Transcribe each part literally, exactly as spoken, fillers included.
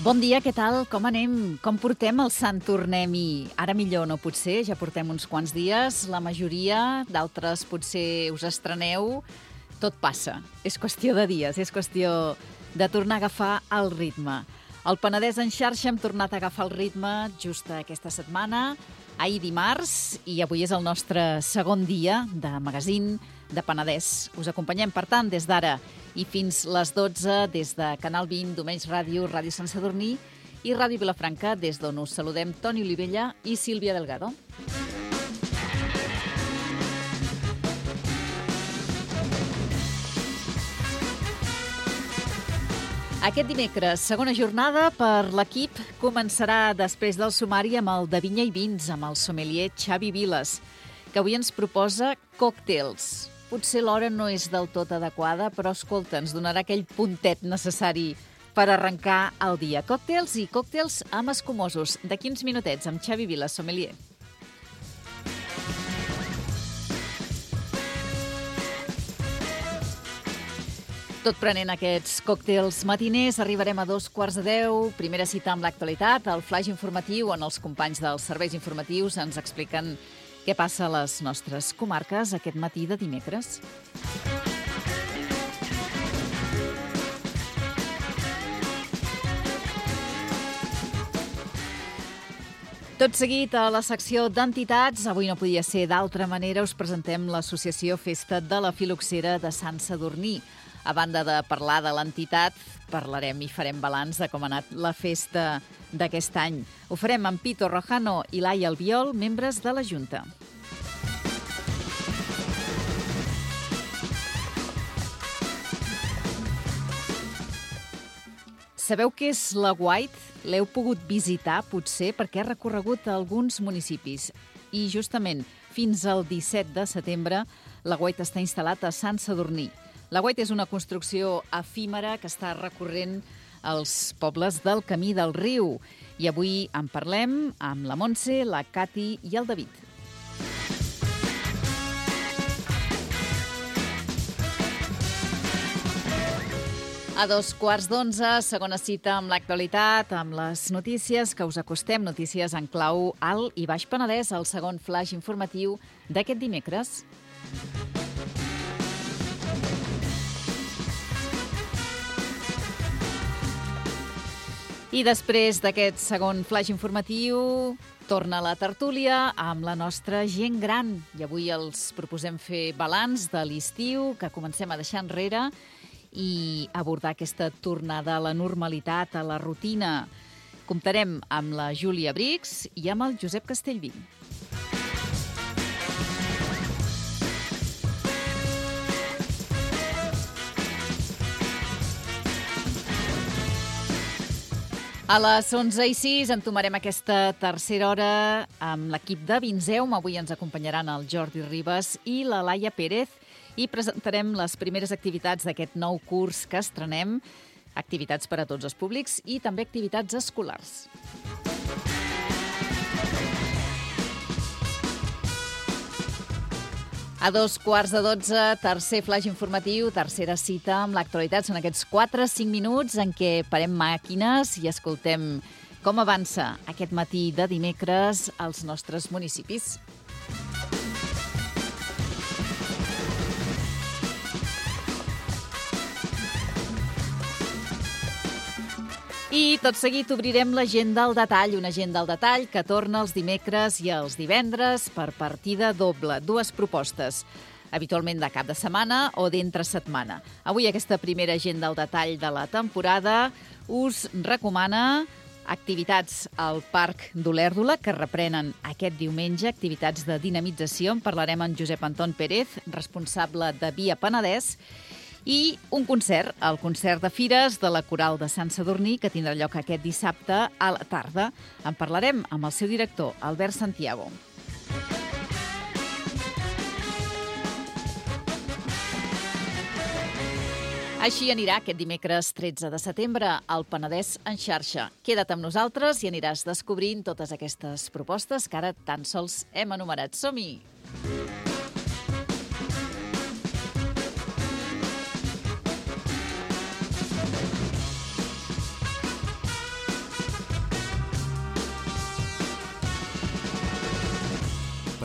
Bon dia, què tal? Com anem? Com portem el Sant Tornem-hi? Ara millor no potser, ja portem uns quants dies. La majoria, d'altres potser us estreneu. Tot passa. És qüestió de dies, és qüestió de tornar a agafar el ritme. El Penedès en xarxa hem tornat a agafar el ritme just aquesta setmana, ahir dimarts, i avui és el nostre segon dia de magazín de Penedès. Us acompanyem, per tant, des d'ara i fins les dotze, des de Canal vint, Domenys Ràdio, Ràdio Sant Sadurní i Ràdio Vilafranca, des d'on us saludem Toni Olivella i Sílvia Delgado. Aquest dimecres, segona jornada per l'equip, començarà després del sumari amb el de Vinya i Vins, amb el sommelier Xavi Viles, que avui ens proposa còctels. Potser l'hora no és del tot adequada, però, escolta, ens donarà aquell puntet necessari per arrencar el dia. Còctels i còctels amb escumosos. D'aquí uns minutets, amb Xavi Viles, sommelier. Tot prenent aquests còctels matiners, arribarem a dos quarts de deu. Primera cita amb l'actualitat, el flaix informatiu, on els companys dels serveis informatius ens expliquen què passa a les nostres comarques aquest matí de dimecres. Tot seguit, a la secció d'entitats, avui no podia ser d'altra manera, us presentem l'associació Festa de la Filoxera de Sant Sadurní. A banda de parlar de l'entitat, parlarem i farem balanç de com ha anat la festa d'aquest any. Ho farem amb Pito Rojano i Laia Albiol, membres de la Junta. Sabeu què és la White? L'heu pogut visitar, potser, perquè ha recorregut a alguns municipis. I justament fins al disset de setembre, la White està instal·lat a Sant Sadurní. La White és una construcció efímera que està recorrent els pobles del Camí del Riu. I avui en parlem amb la Montse, la Cati i el David. A dos quarts d'onze, segona cita amb l'actualitat, amb les notícies que us acostem, notícies en clau Alt i Baix Penedès, el segon flaix informatiu d'aquest dimecres. I després d'aquest segon flaix informatiu, torna la tertúlia amb la nostra gent gran. I avui els proposem fer balanç de l'estiu que comencem a deixar enrere i abordar aquesta tornada a la normalitat, a la rutina. Comptarem amb la Júlia Brix i amb el Josep Castellví. A les onze i sis entomarem aquesta tercera hora amb l'equip de Vinseum. Avui ens acompanyaran el Jordi Ribas i la Laia Pérez i presentarem les primeres activitats d'aquest nou curs que estrenem, activitats per a tots els públics i també activitats escolars. A dos quarts de dotze, tercer flaix informatiu, tercera cita amb l'actualitat. Són aquests quatre cinc minuts en què parem màquines i escoltem com avança aquest matí de dimecres als nostres municipis. I tot seguit obrirem l'agenda al detall, una agenda al detall que torna els dimecres i els divendres per partida doble, dues propostes, habitualment de cap de setmana o d'entre setmana. Avui aquesta primera agenda al detall de la temporada us recomana activitats al Parc d'Olèrdola que reprenen aquest diumenge, activitats de dinamització. En parlarem amb Josep Anton Pérez, responsable de Via Penedès, i un concert, el concert de Fires de la Coral de Sant Sadurní, que tindrà lloc aquest dissabte a la tarda. En parlarem amb el seu director, Albert Santiago. Així anirà aquest dimecres tretze de setembre al Penedès en xarxa. Queda't amb nosaltres i aniràs descobrint totes aquestes propostes que ara tan sols hem enumerat. Som-hi!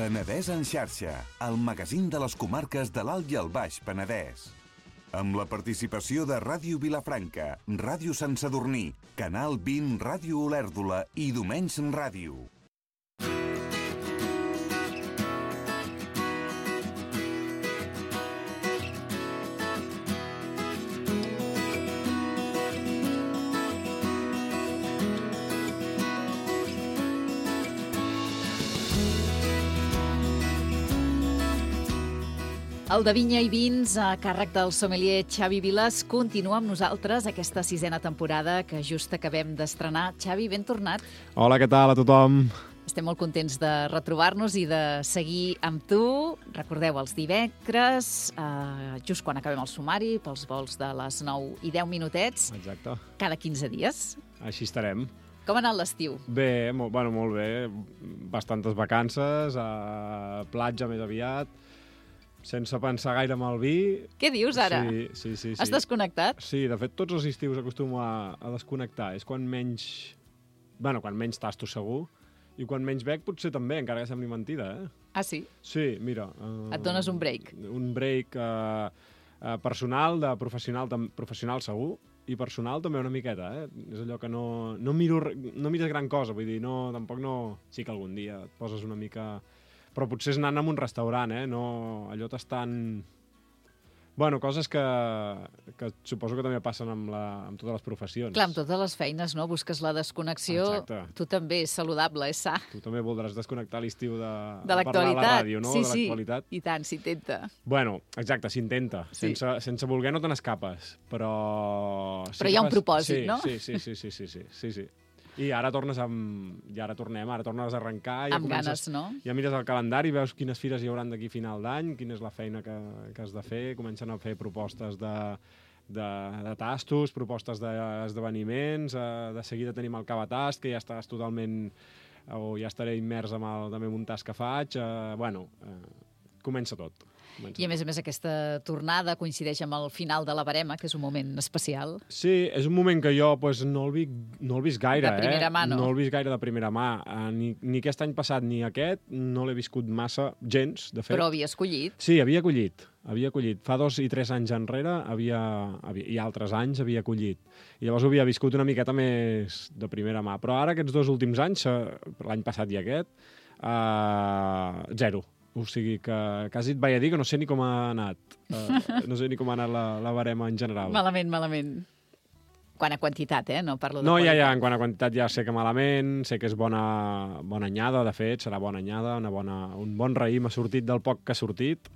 Penedès en xarxa, el magazín de les comarques de l'Alt i el Baix Penedès. Amb la participació de Ràdio Vilafranca, Ràdio Sant Sadurní, Canal vint, Ràdio Olèrdola i Domenys Ràdio. El de Vinya i Vins, a càrrec del sommelier Xavi Vilas, continua amb nosaltres aquesta sisena temporada que just acabem d'estrenar. Xavi, ben tornat. Hola, què tal a tothom? Estem molt contents de retrobar-nos i de seguir amb tu. Recordeu, els dimecres, eh, just quan acabem el sumari, pels vols de les nou i deu minutets. Exacte. Cada quinze dies. Així estarem. Com ha anat l'estiu? Bé, molt, bueno, molt bé. Bastantes vacances, a platja més aviat, sense pensar gaire en el vi. Què dius ara? Sí, sí, sí. sí. Has desconnectat? Sí, de fet, tots els estius acostumo a, a desconnectar. És quan menys... Bueno, quan menys tasto segur. I quan menys bec potser també, encara que sembli mentida, eh? Ah, sí? Sí, mira... Uh, Et dones un break? Un break uh, uh, personal, de professional, tam, professional segur, i personal també una miqueta, eh? És allò que no, no, miro, no mires gran cosa, vull dir, no, tampoc no... Sí que algun dia et poses una mica... Però potser és anant a un restaurant, eh? No, allò t'estan... Bueno, coses que, que suposo que també passen amb, la, amb totes les professions. Clar, amb totes les feines, no? Busques la desconnexió. Exacte. Tu també, és saludable, és sa. Tu també voldràs desconnectar l'estiu de, de de parlar a la ràdio, no? Sí, de l'actualitat. Sí, i tant, s'intenta. Bueno, exacte, s'intenta. Sí. Sense, sense voler no te n'escapes, però... Sí però hi ha un vas... propòsit, sí, no? Sí, sí, sí, sí, sí, sí, sí, sí. I ara tornes amb... I ara tornem, ara tornes a arrencar. Ja amb comences... ganes, no? Ja mires el calendari, veus quines fires hi hauran d'aquí final d'any, quina és la feina que, que has de fer, comencen a fer propostes de, de, de tastos, propostes d'esdeveniments, eh, de seguida tenim el cabatast, que ja estàs totalment... o ja estaré immers amb el, també en un tast que faig. Eh, bueno, eh, comença tot. Comença I a més a més aquesta tornada coincideix amb el final de la barema, que és un moment especial. Sí, és un moment que jo pues, no, el vi, no el vist gaire. De primera eh? mà, no? No el vist gaire de primera mà. Uh, ni, ni aquest any passat ni aquest no l'he viscut massa, gens, de fet. Però havia escollit. Sí, havia collit. Havia collit. Fa dos i tres anys enrere havia, havia, i altres anys havia collit. I llavors ho havia viscut una miqueta més de primera mà. Però ara, aquests dos últims anys, l'any passat i aquest, uh, zero. O sigui que quasi et vaig a dir que no sé ni com ha anat. Uh, no sé ni com ha anat la, la barema en general. Malament, malament. Quant a quantitat, eh? No parlo de No, ja, qualitat. ja, en quant a quantitat ja sé que malament, sé que és bona, bona anyada, de fet, serà bona anyada, una bona, un bon raïm ha sortit del poc que ha sortit.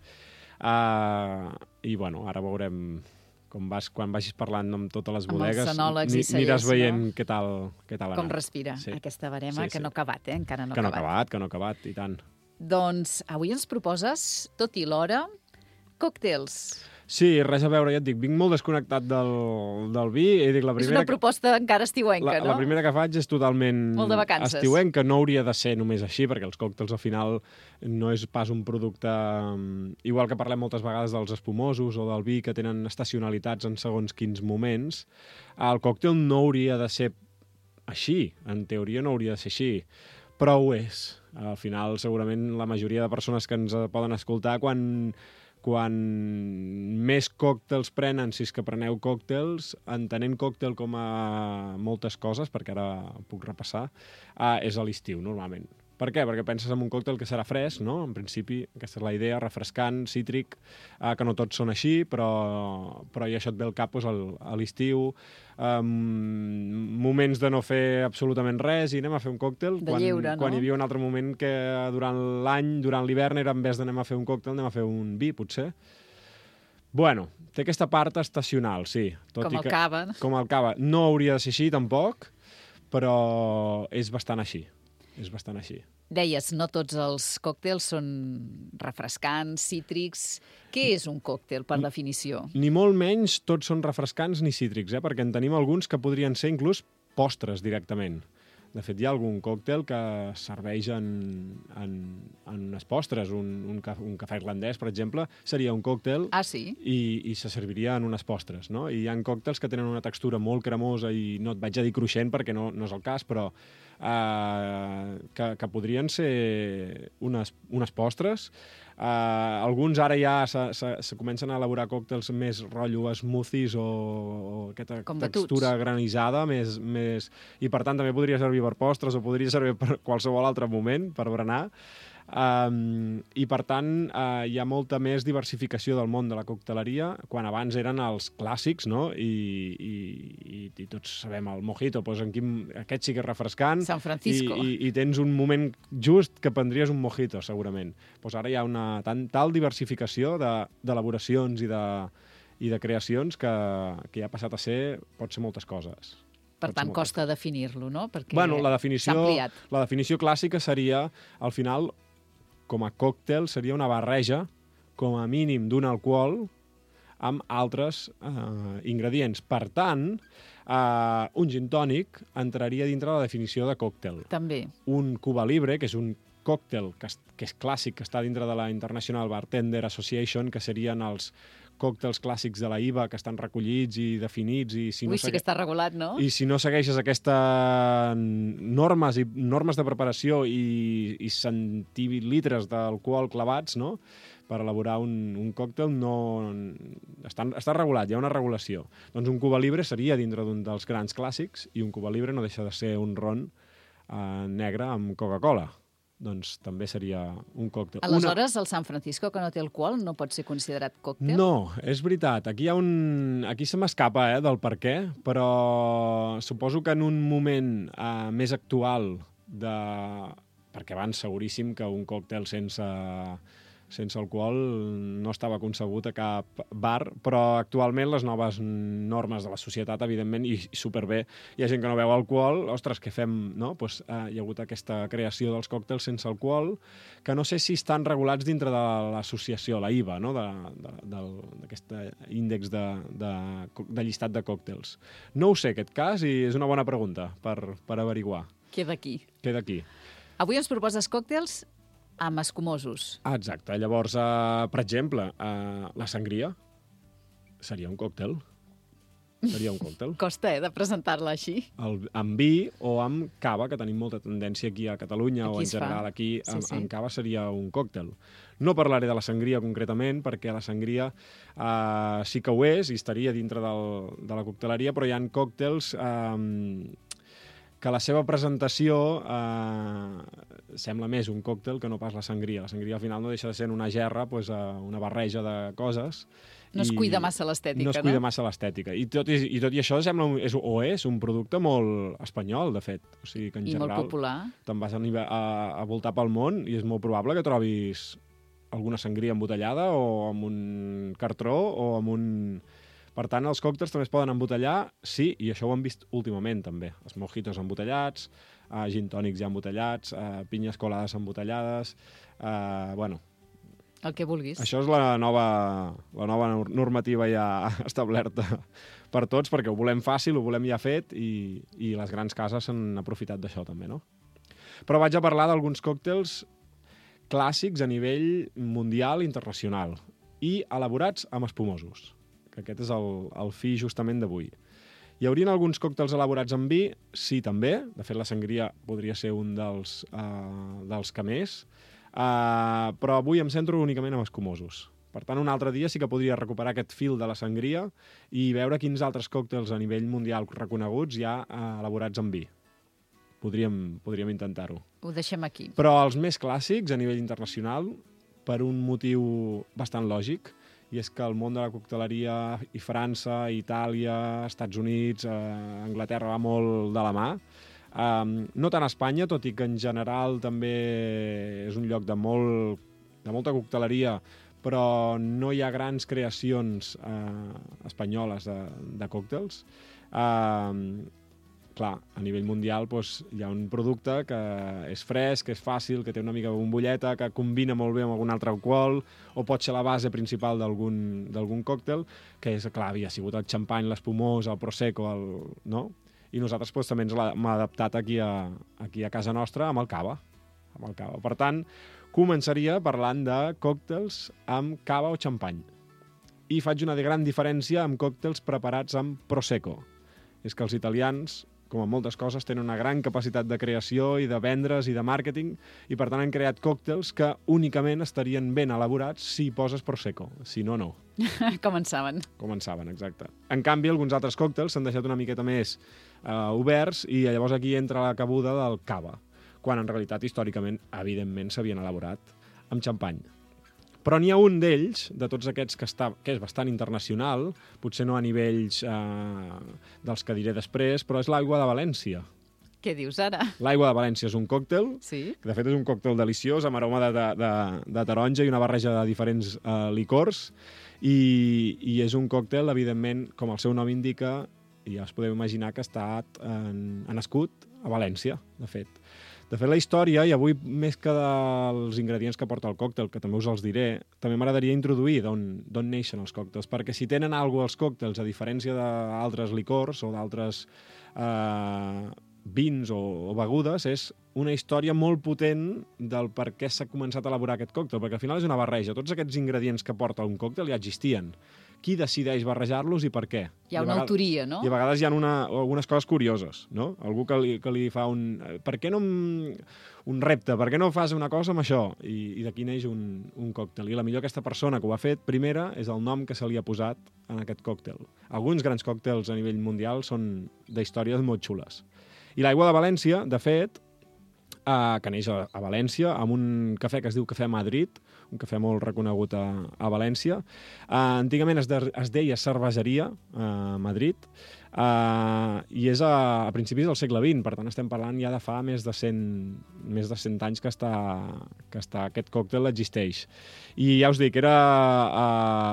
Uh, I, bueno, ara veurem com vas, quan vagis parlant amb totes les Amb bodegues, els cenòlegs i mi, cellers, mires veient no? què tal, què tal ha Com anat. respira Sí. aquesta barema, Sí, que sí. no ha acabat, eh? Encara no Que ha no ha acabat, que no ha acabat, i tant. Doncs avui ens proposes, tot i l'hora, còctels. Sí, res a veure, ja et dic, vinc molt desconnectat del, del vi, i dic, la És primera... una proposta encara estiuenca, La, no? la primera que faig és totalment Molt de vacances. estiuenca, no hauria de ser només així, perquè els còctels al final no és pas un producte... um, Igual que parlem moltes vegades dels espumosos o del vi que tenen estacionalitats en segons quins moments, el còctel no hauria de ser així, en teoria no hauria de ser així, però ho és. Al final, segurament, la majoria de persones que ens poden escoltar, quan... quan més còctels prenen, si és que preneu còctels, entenent còctel com a moltes coses, perquè ara puc repassar, uh, és a l'estiu, normalment. Per què? Perquè penses en un còctel que serà fresc, no? En principi, aquesta és la idea, refrescant, cítric, uh, que no tots són així, però, però ja això et ve al cap doncs, el, a l'estiu, um, moments de no fer absolutament res i anem a fer un còctel. De quan, lleure, no? Quan hi havia un altre moment que durant l'any, durant l'hivern, era en vez d'anem a fer un còctel, anem a fer un vi, potser. Bueno, té aquesta part estacional, sí. Tot Com i el que, cava. Com el cava. No hauria de ser així, tampoc, però és bastant així. És bastant així. Deies, no tots els còctels són refrescants, cítrics. Què és un còctel, per definició? Ni molt menys tots són refrescants ni cítrics, eh? Perquè en tenim alguns que podrien ser inclús postres directament. De fet, hi ha algun còctel que serveix en, en, en unes postres. Un, un, ca, un cafè irlandès, per exemple, seria un còctel Ah, sí? i, i se serviria en unes postres, no? I hi ha còctels que tenen una textura molt cremosa i no et vaig a dir cruixent perquè no, no és el cas, però eh, que, que podrien ser unes, unes postres. Uh, alguns ara ja se, se, se comencen a elaborar còctels més rotllo smoothies o, o aquesta textura granissada més, més... i per tant també podria servir per postres o podria servir per qualsevol altre moment, per berenar. Um, i per tant uh, hi ha molta més diversificació del món de la cocteleria, quan abans eren els clàssics, no? I, i, i, i tots sabem el mojito, doncs en quin, aquest sí que és refrescant. San Francisco. I, i, i tens un moment just que prendries un mojito, segurament. Doncs ara hi ha una tan, tal diversificació d'elaboracions de, i, de, i de creacions que, que ja ha passat a ser, pot ser moltes coses. Per tant, costa definir-lo, no? Perquè bueno, la definició, s'ha ampliat. La definició clàssica seria, al final, com a còctel, seria una barreja, com a mínim, d'un alcohol amb altres eh, ingredients. Per tant, eh, un gin tònic entraria dintre la definició de còctel. També. Un Cuba Libre, que és un còctel que, que és clàssic, que està dintre de la International Bartender Association, que serien els còctels clàssics de la I V A que estan recollits i definits. I si Ui, no sí que està regulat, no? I si no segueixes aquestes normes i normes de preparació i, i centilitres d'alcohol clavats, no?, per elaborar un, un còctel, no... Està, està regulat, hi ha una regulació. Doncs un Cuba Libre seria dintre d'un dels grans clàssics i un Cuba Libre no deixa de ser un ron eh, negre amb Coca-Cola. Doncs també seria un còctel. Aleshores, Una... el San Francisco, que no té alcohol, no pot ser considerat còctel? No, és veritat. Aquí hi ha un... Aquí se m'escapa, eh, del per què, però suposo que en un moment eh, més actual de... Perquè abans seguríssim que un còctel sense... sense alcohol no estava concebut a cap bar, però actualment les noves normes de la societat, evidentment, i superbé, hi ha gent que no beu alcohol, ostres, què fem, no? Pues, eh, hi ha hagut aquesta creació dels còctels sense alcohol, que no sé si estan regulats dintre de l'associació, la I V A, no? d'aquest índex de, de, de llistat de còctels. No ho sé, aquest cas, i és una bona pregunta per, per averiguar. Queda aquí. Queda aquí. Avui ens proposes còctels amb escumosos. Ah, exacte. Llavors, uh, per exemple, uh, la sangria seria un còctel. Seria un còctel. Costa, eh, de presentar-la així. El, amb vi o amb cava, que tenim molta tendència aquí a Catalunya aquí o en general fa. aquí, sí, amb, sí. amb cava seria un còctel. No parlaré de la sangria concretament, perquè la sangria uh, sí que ho és i estaria dintre del, de la cocteleria, però hi ha còctels... Uh, que la seva presentació eh, sembla més un còctel que no pas la sangria. La sangria al final no deixa de ser una gerra, pues, eh, una barreja de coses. No es cuida massa l'estètica, no? No es cuida massa l'estètica. I tot, i, I tot i això sembla un, és, o és un producte molt espanyol, de fet. O sigui que en I general, molt popular. Te'n vas a, a, a voltar pel món i és molt probable que trobis alguna sangria embotellada o amb un cartró o amb un... Per tant, els còctels també es poden embotellar, sí, i això ho hem vist últimament, també. Els mojitos embotellats, eh, gin tònics ja embotellats, eh, pinyes colades embotellades... Eh, bueno... El que vulguis. Això és la nova, la nova normativa ja establerta per tots, perquè ho volem fàcil, ho volem ja fet, i, i les grans cases s'han aprofitat d'això també, no? Però vaig a parlar d'alguns còctels clàssics a nivell mundial i internacional, i elaborats amb espumosos, que aquest és el, el fi justament d'avui. Hi haurien alguns còctels elaborats amb vi? Sí, també. De fet, la sangria podria ser un dels, uh, dels que més. Uh, però avui em centro únicament en escumosos. Per tant, un altre dia sí que podria recuperar aquest fil de la sangria i veure quins altres còctels a nivell mundial reconeguts hi ha uh, elaborats amb vi. Podríem, podríem intentar-ho. Ho deixem aquí. Però els més clàssics a nivell internacional, per un motiu bastant lògic, i és que el món de la cocteleria i França, Itàlia, Estats Units, eh, Anglaterra va molt de la mà. Um, no tant a Espanya, tot i que en general també és un lloc de, molt, de molta cocteleria, però no hi ha grans creacions eh, espanyoles de, de còctels. Um, clar, a nivell mundial doncs, hi ha un producte que és fresc, que és fàcil, que té una mica de bombolleta, que combina molt bé amb algun altre alcohol, o pot ser la base principal d'algun còctel, que és, clar, havia sigut el xampany, l'espumós, el prosecco, el, no? I nosaltres doncs, també ens l'hem adaptat aquí a, aquí a casa nostra amb el cava. Amb el cava. Per tant, començaria parlant de còctels amb cava o xampany. I faig una gran diferència amb còctels preparats amb prosecco. És que els italians com en moltes coses, tenen una gran capacitat de creació i de vendre's i de màrqueting, i per tant han creat còctels que únicament estarien ben elaborats si hi poses Prosecco, si no, no. Com en saben. Com en saben, exacte. En canvi, alguns altres còctels s'han deixat una miqueta més eh, oberts i llavors aquí entra la cabuda del cava, quan en realitat, històricament, evidentment, s'havien elaborat amb xampany. Però n'hi ha un d'ells, de tots aquests que, està, que és bastant internacional, potser no a nivells eh, dels que diré després, però és l'aigua de València. Què dius ara? L'aigua de València és un còctel, Sí. que de fet és un còctel deliciós, amb aroma de, de, de, de taronja i una barreja de diferents eh, licors, i, i és un còctel, evidentment, com el seu nom indica, i ja us podeu imaginar que ha estat en, en nascut a València, de fet. De fet, la història, i avui més que dels ingredients que porta el còctel, que també us els diré, també m'agradaria introduir d'on neixen els còctels, perquè si tenen alguna cosa els còctels, a diferència d'altres licors o d'altres eh, vins o, o begudes, és una història molt potent del per què s'ha començat a elaborar aquest còctel, perquè al final és una barreja. Tots aquests ingredients que porta un còctel ja existien. Qui decideix barrejar-los i per què? Hi ha una vegades, autoria, no? I a vegades hi ha una, algunes coses curioses, no? Algú que li, que li fa un... Per què no... Un repte, per què no fas una cosa amb això? I, i d'aquí neix un, un còctel. I la millor aquesta persona que ho ha fet, primera, és el nom que se li ha posat en aquest còctel. Alguns grans còctels a nivell mundial són d'històries molt xules. I l'aigua de València, de fet, Uh, que neix a, a València, amb un cafè que es diu Cafè Madrid, un cafè molt reconegut a, a València. Uh, antigament es, de, es deia Cerveseria a uh, Madrid, uh, i és a, a principis del segle vint, per tant estem parlant ja de fa més de cent, més de cent anys que, està, que està, aquest còctel existeix. I ja us dic, era a,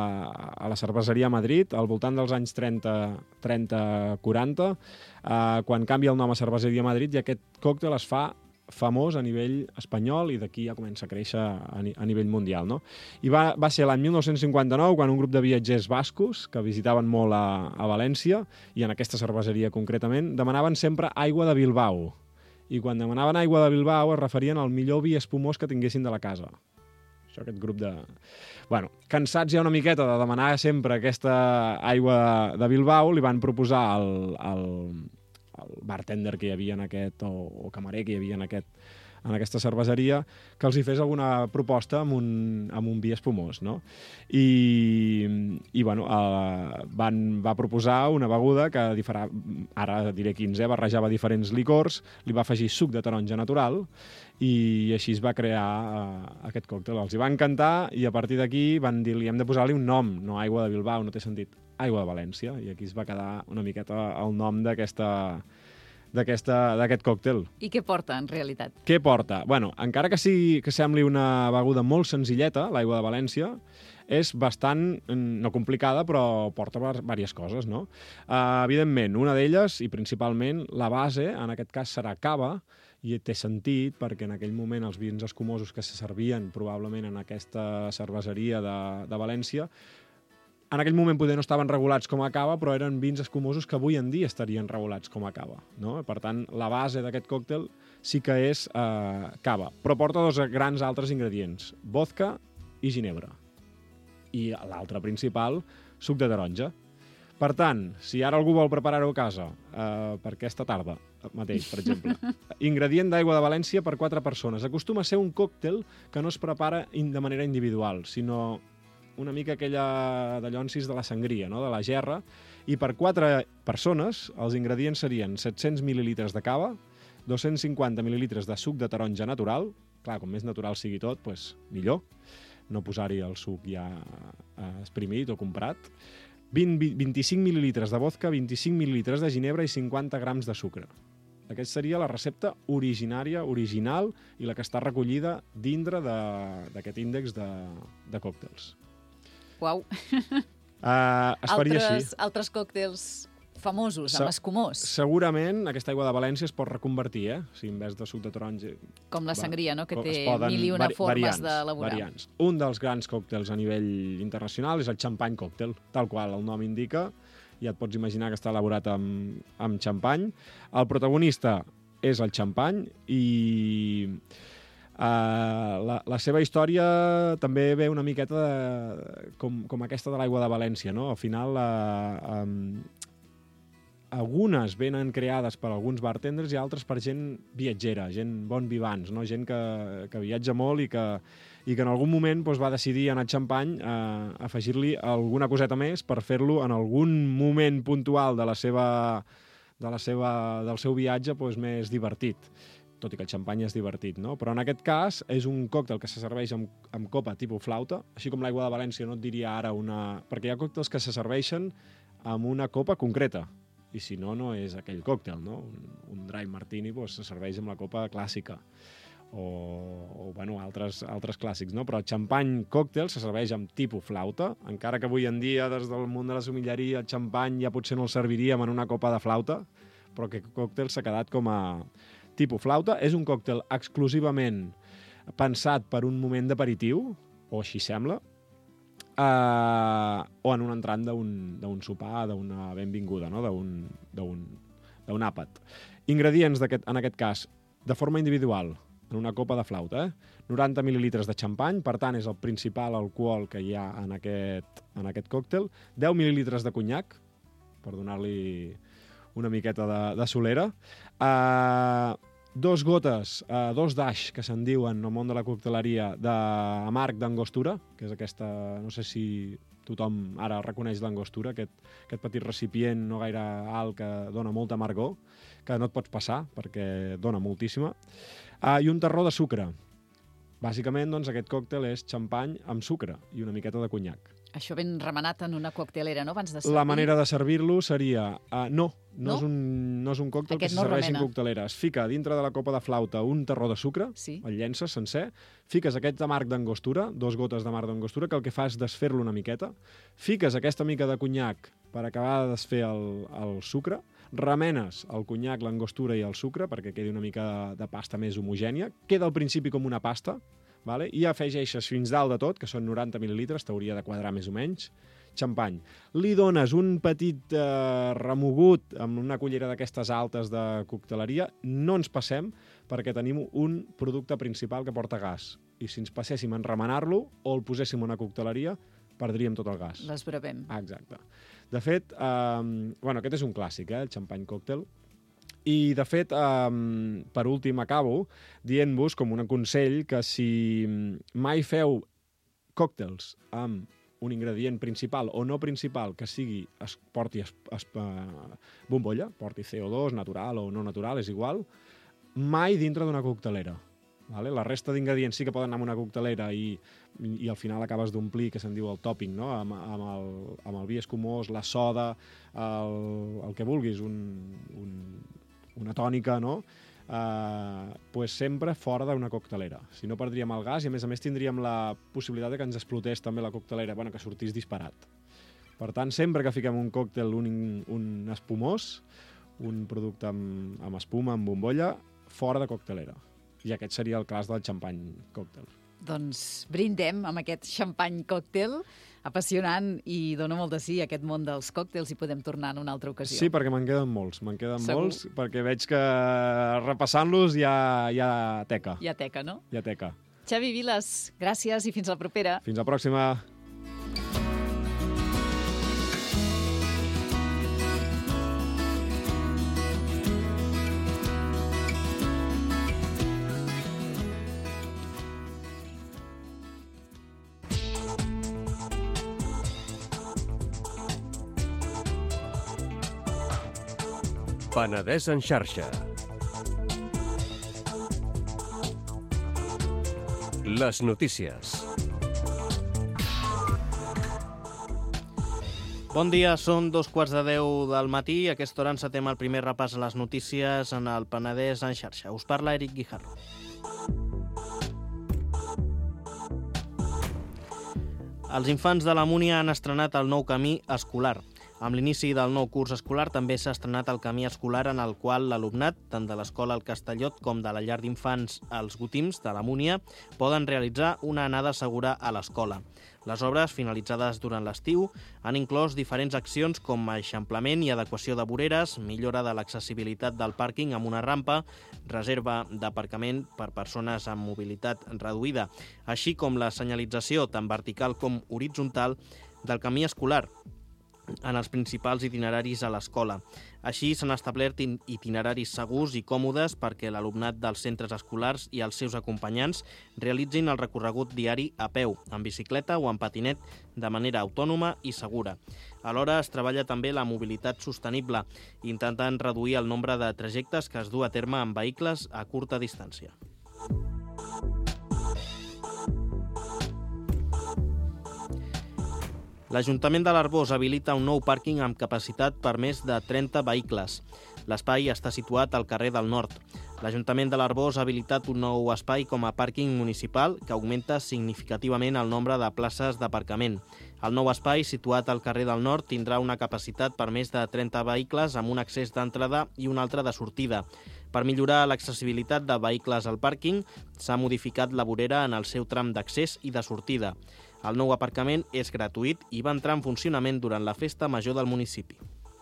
a la Cerveseria Madrid, al voltant dels anys trenta quaranta, uh, quan canvia el nom a Cerveseria Madrid, i aquest còctel es fa famós a nivell espanyol i d'aquí ja comença a créixer a, ni a nivell mundial, no? I va, va ser l'any mil nou-cents cinquanta-nou quan un grup de viatgers bascos que visitaven molt a, a València, i en aquesta cerveseria concretament, demanaven sempre aigua de Bilbao. I quan demanaven aigua de Bilbao es referien al millor vi espumós que tinguessin de la casa. Això, aquest grup de... Bueno, cansats ja una miqueta de demanar sempre aquesta aigua de Bilbao, li van proposar al... al el bartender que hi havia en aquest, o, o camarer que hi havia en, aquest, en aquesta cerveseria, que els hi fes alguna proposta amb un, amb un vi espumós, no? I, i bueno, eh, van, va proposar una beguda que, diferà, ara diré quins, eh, barrejava diferents licors, li va afegir suc de taronja natural, i així es va crear uh, aquest còctel. Els hi va encantar, i a partir d'aquí van dir, li hem de posar-li un nom, no aigua de Bilbao, no té sentit, aigua de València, i aquí es va quedar una miqueta el nom d'aquesta d'aquest còctel. I què porta, en realitat? Què porta? Bueno, encara que, sí, que sembli una beguda molt senzilleta, l'aigua de València, és bastant, no complicada, però porta diverses coses, no? Uh, evidentment, una d'elles, i principalment, la base, en aquest cas serà cava, i té sentit perquè en aquell moment els vins escumosos que se servien probablement en aquesta cerveseria de, de València, en aquell moment poder no estaven regulats com a cava, però eren vins escumosos que avui en dia estarien regulats com a cava, no? Per tant, la base d'aquest còctel sí que és eh, cava, però porta dos grans altres ingredients, vodka i ginebra. I l'altre principal, suc de taronja. Per tant, si ara algú vol preparar-ho a casa eh, per aquesta tarda mateix, per exemple, ingredient d'aigua de València per quatre persones. Acostuma a ser un còctel que no es prepara de manera individual, sinó una mica aquella de llonsis de la sangria, no? De la gerra, i per quatre persones els ingredients serien set-cents mil·lilitres de cava, dos-cents cinquanta mil·lilitres de suc de taronja natural, clar, com més natural sigui tot, doncs millor, no posar-hi el suc ja exprimit o comprat, vint, vint-i-cinc mil·lilitres de vodka, vint-i-cinc mil·lilitres de ginebra i cinquanta grams de sucre. Aquesta seria la recepta originària, original, i la que està recollida dintre d'aquest índex de, de còctels. Uau! Uh, es faria altres, així. Altres còctels famosos, amb Se escumós. Segurament aquesta aigua de València es pot reconvertir, eh? Si en vez de suc de taronja... Com la sangria, no? Que té poden, mil i una formes variants, d'elaborar. Variants. Un dels grans còctels a nivell internacional és el xampany còctel, tal qual el nom indica. Ja et pots imaginar que està elaborat amb, amb xampany. El protagonista és el xampany i... Uh, la, la seva història també ve una miqueta de, com, com aquesta de l'aigua de València, no? Al final uh, um, algunes venen creades per alguns bartenders i altres per gent viatgera, gent bon vivants, no? Gent que, que viatja molt i que, i que en algun moment doncs, va decidir anar a Xampany a afegir-li alguna coseta més per fer-lo en algun moment puntual de la seva, de la seva, del seu viatge doncs, més divertit. Tot i que el xampany és divertit, no? Però en aquest cas és un còctel que se serveix amb, amb copa tipus flauta, així com l'aigua de València no et diria ara una... Perquè hi ha còctels que se serveixen amb una copa concreta, i si no, no és aquell còctel, no? Un, un dry martini doncs, se serveix amb la copa clàssica, o, o bueno, altres, altres clàssics, no? Però el xampany còctel se serveix amb tipus flauta, encara que avui en dia, des del món de la sommelleria, el xampany ja potser no el serviríem en una copa de flauta, però aquest còctel s'ha quedat com a tipus flauta. És un còctel exclusivament pensat per un moment d'aperitiu, o així sembla, Uh, o en un entrant d'un sopar, d'una benvinguda, no? d'un àpat. Ingredients, aquest, en aquest cas, de forma individual, en una copa de flauta, eh? noranta mil·lilitres de xampany, per tant, és el principal alcohol que hi ha en aquest, en aquest còctel, deu mil·lilitres de conyac, per donar-li una miqueta de, de solera, uh, dos gotes, eh, dos daix, que se'n diuen al món de la cocteleria, d'amarg d'angostura, que és aquesta, no sé si tothom ara reconeix l'angostura, aquest, aquest petit recipient no gaire alt que dona molta amargor, que no et pots passar perquè dona moltíssima, eh, i un terró de sucre. Bàsicament, doncs, aquest còctel és xampany amb sucre i una miqueta de conyac. Això ben remenat en una coctelera, no?, abans de servir. La manera de servir-lo seria... Uh, no, no, no? És un, no és un còctel Aquest que se no serveixi en remena. coctelera. Es fica dintre de la copa de flauta un terró de sucre, Sí. el llences sencer, fiques aquest amarg d'angostura, dos gotes d'amarg d'angostura, que el que fa és desfer-lo una miqueta, fiques aquesta mica de conyac per acabar de desfer el, el sucre, remenes el conyac, l'angostura i el sucre perquè quedi una mica de, de pasta més homogènia, queda al principi com una pasta, vale? I afegeixes fins dalt de tot, que són noranta mil·lilitres, t'hauria de quadrar més o menys, xampany. Li dones un petit eh, remogut amb una cullera d'aquestes altes de cocteleria, no ens passem perquè tenim un producte principal que porta gas. I si ens passéssim en remenar-lo o el poséssim en una cocteleria, perdríem tot el gas. L'esbravem. Ah, exacte. De fet, eh, bueno, aquest és un clàssic, eh, el xampany còctel. I, de fet, eh, per últim acabo dient-vos com un consell que si mai feu còctels amb un ingredient principal o no principal que sigui, es porti es, es, uh, bombolla, porti C O dos, natural o no natural, és igual, mai dintre d'una coctelera. Vale? La resta d'ingredients sí que poden anar amb una coctelera i, i al final acabes d'omplir, que se'n diu el topping, no? amb, amb, el, amb el vi escumós, la soda, el, el que vulguis, un, un, una tònica, no? Uh, pues sempre fora d'una coctelera. Si no perdríem el gas i a més a més tindríem la possibilitat de que ens explotés també la coctelera, bueno, que sortís disparat. Per tant, sempre que fiquem un còctel, un, un espumós, un producte amb, amb espuma, amb bombolla, fora de coctelera. I aquest seria el cas del xampany còctel. Doncs brindem amb aquest xampany còctel apassionant i dona molt de sí aquest món dels còctels i podem tornar en una altra ocasió. Sí, perquè me'n queden molts, me'n queden Segur. molts, perquè veig que repassant-los hi ha, hi ha teca. Hi ha teca, no? Hi ha teca. Xavi Viles, gràcies i fins la propera. Fins la pròxima. Penedès en xarxa. Les notícies. Bon dia, són dos quarts de deu del matí. A aquesta hora encetem el primer repàs a les notícies en el Penedès en xarxa. Us parla Eric Guijarro. Els infants de la Múnia han estrenat el nou camí escolar. Amb l'inici del nou curs escolar també s'ha estrenat el camí escolar en el qual l'alumnat, tant de l'escola El Castellot com de la llar d'infants Els Gotims de la Múnia, poden realitzar una anada segura a l'escola. Les obres, finalitzades durant l'estiu, han inclòs diferents accions com eixamplament i adequació de voreres, millora de l'accessibilitat del pàrquing amb una rampa, reserva d'aparcament per persones amb mobilitat reduïda, així com la senyalització tant vertical com horitzontal del camí escolar. en els principals itineraris a l'escola. Així s'han establert itineraris segurs i còmodes perquè l'alumnat dels centres escolars i els seus acompanyants realitzin el recorregut diari a peu, en bicicleta o en patinet, de manera autònoma i segura. Alhora es treballa també la mobilitat sostenible, intentant reduir el nombre de trajectes que es du a terme en vehicles a curta distància. L'Ajuntament de l'Arboç habilita un nou pàrquing amb capacitat per més de trenta vehicles. L'espai està situat al carrer del Nord. L'Ajuntament de l'Arboç ha habilitat un nou espai com a pàrquing municipal que augmenta significativament el nombre de places d'aparcament. El nou espai, situat al carrer del Nord, tindrà una capacitat per més de trenta vehicles amb un accés d'entrada i un altre de sortida. Per millorar l'accessibilitat de vehicles al pàrquing, s'ha modificat la vorera en el seu tram d'accés i de sortida. El nou aparcament és gratuït i va entrar en funcionament durant la festa major del municipi.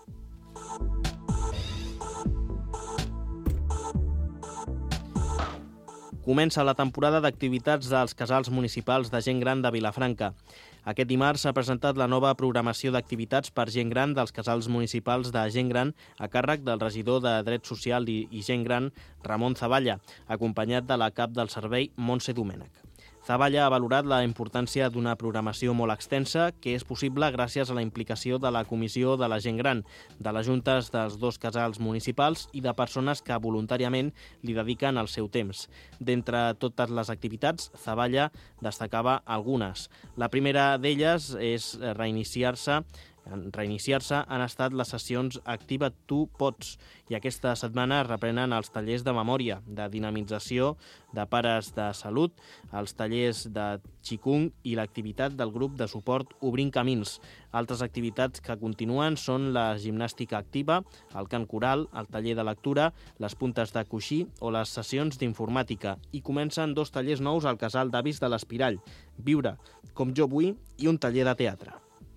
Comença la temporada d'activitats dels casals municipals de gent gran de Vilafranca. Aquest dimarts s'ha presentat la nova programació d'activitats per gent gran dels casals municipals de gent gran a càrrec del regidor de Dret Social i Gent Gran, Ramon Zavalla, acompanyat de la cap del servei, Montse Domènech. Zavalla ha valorat la importància d'una programació molt extensa que és possible gràcies a la implicació de la Comissió de la Gent Gran, de les juntes dels dos casals municipals i de persones que voluntàriament li dediquen el seu temps. D'entre totes les activitats, Zavalla destacava algunes. La primera d'elles és reiniciar-se En reiniciar-se han estat les sessions Activa Tu Pots i aquesta setmana es reprenen els tallers de memòria, de dinamització, de pares de salut, els tallers de Qigong i l'activitat del grup de suport Obrint Camins. Altres activitats que continuen són la gimnàstica activa, el cant coral, el taller de lectura, les puntes de coixí o les sessions d'informàtica. I comencen dos tallers nous al casal d'avis de l'Espirall, Viure com jo vull i un taller de teatre.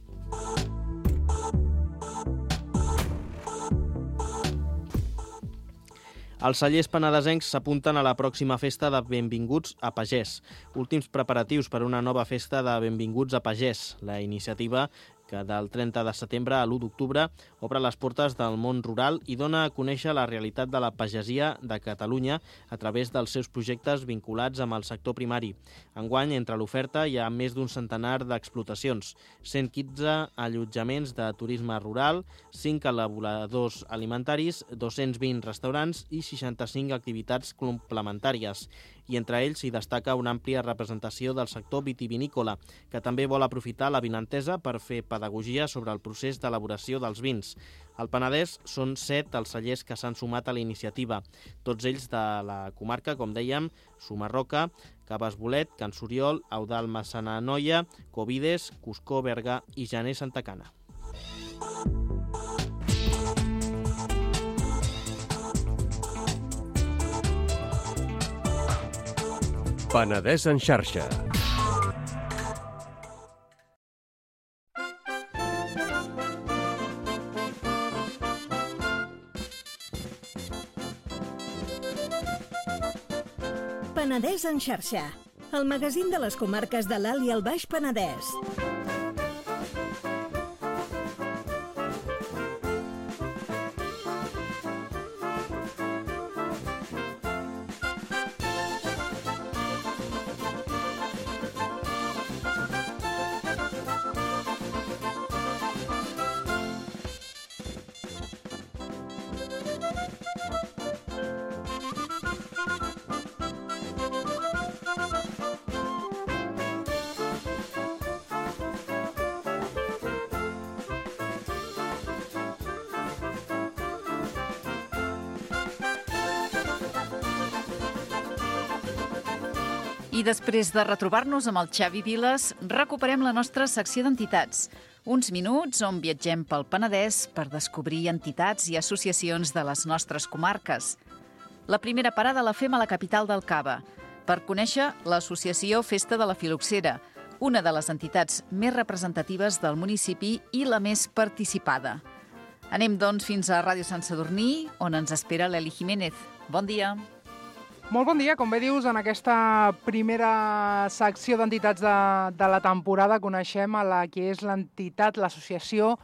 Els cellers penedesencs s'apunten a la pròxima festa de Benvinguts a Pagès. Últims preparatius per una nova festa de Benvinguts a Pagès. La iniciativa, que del trenta de setembre a l'u d'octubre obre les portes del món rural i dona a conèixer la realitat de la pagesia de Catalunya a través dels seus projectes vinculats amb el sector primari. Enguany, entre l'oferta hi ha més d'un centenar d'explotacions, cent quinze allotjaments de turisme rural, cinc elaboradors alimentaris, dos-cents vint restaurants i seixanta-cinc activitats complementàries. I entre ells s'hi destaca una àmplia representació del sector vitivinícola, que també vol aprofitar la vinentesa per fer pedagogia sobre el procés d'elaboració dels vins. Al Penedès són set els cellers que s'han sumat a la iniciativa, tots ells de la comarca, com dèiem, Sumarroca, Cabas Bolet, Can Soriol, Eudald Massananoia, Covides, Cuscó, Berga i Janer Santacana. Penedès en xarxa. Penedès en xarxa, el magazín de les comarques de l'Alt i el Baix Penedès. I després de retrobar-nos amb el Xavi Viles, recuperem la nostra secció d'entitats. Uns minuts on viatgem pel Penedès per descobrir entitats i associacions de les nostres comarques. La primera parada la fem a la capital del Cava, per conèixer l'associació Festa de la Filoxera, una de les entitats més representatives del municipi i la més participada. Anem, doncs, fins a Ràdio Sant Sadurní, on ens espera l'Eli Jiménez. Bon dia. Molt bon dia. Com bé dius, en aquesta primera secció d'entitats de, de la temporada coneixem a la que és l'entitat, l'associació